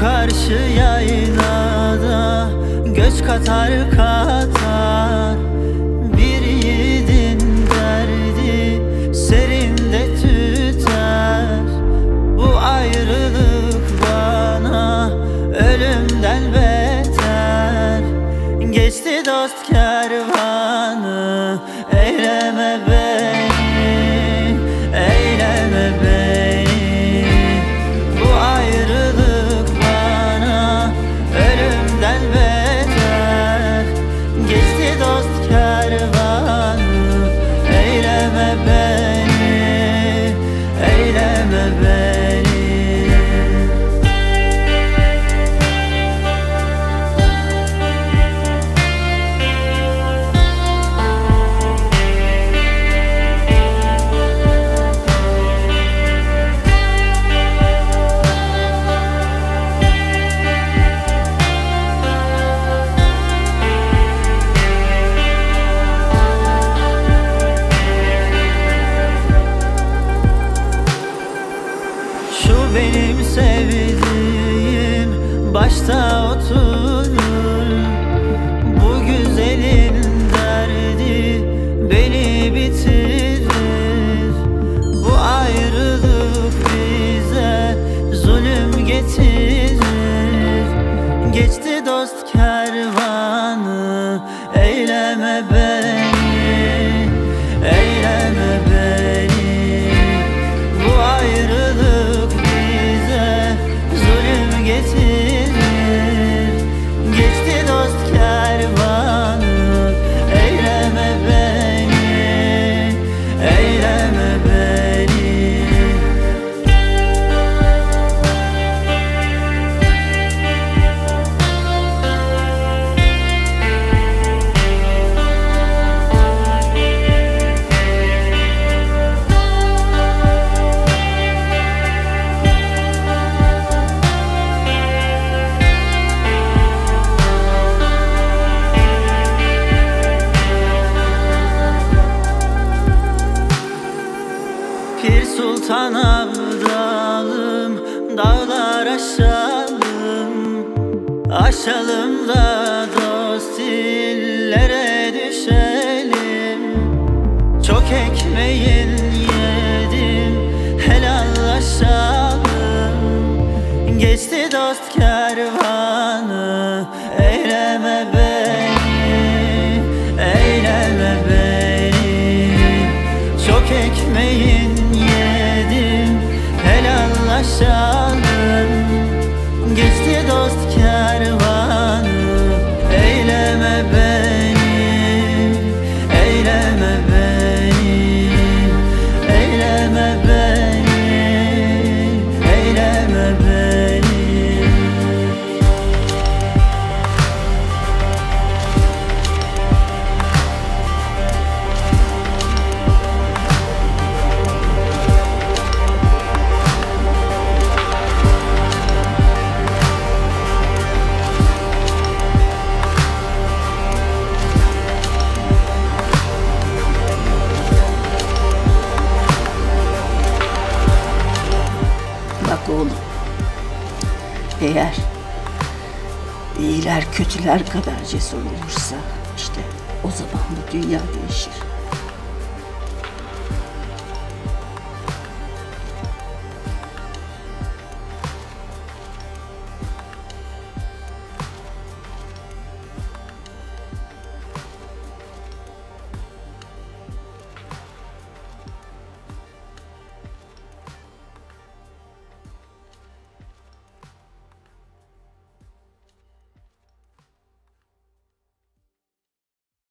karşı yaylada göç katar katar. Bir yiğidin derdi serinde tüter. Bu ayrılık bana ölümden beter. Geçti dost kervanı, eyleme beni, eyleme beni. Bu ayrılık bana ölümden beter. Geçti dost kervanı, eyleme beni, eyleme beni. Şu benim sevdiğim başta oturur. Bu güzelin derdi beni bitirir. Bu ayrılık bize zulüm getirir. Geçti dost kervanı, eyleme beni, eyleme beni. Bu ayrılık bize zulüm getirir. Geçti dost kervanı, eyleme beni, eyleme beni. Pir Sultan Abdalım, dağlar aşalım. Aşalım da dost illere düşelim. Çok ekmeğin yedim, helallaşalım. Geçti dost kervanı, eyleme beni, eyleme beni. Çok ekmeğin yedim, helallaşalım. Geçti dost kervanı, eyleme beni, eyleme beni, eyleme beni, eyleme beni. Bak oğlum, eğer iyiler kötüler kadar cesur olursa işte o zaman bu dünya değişir.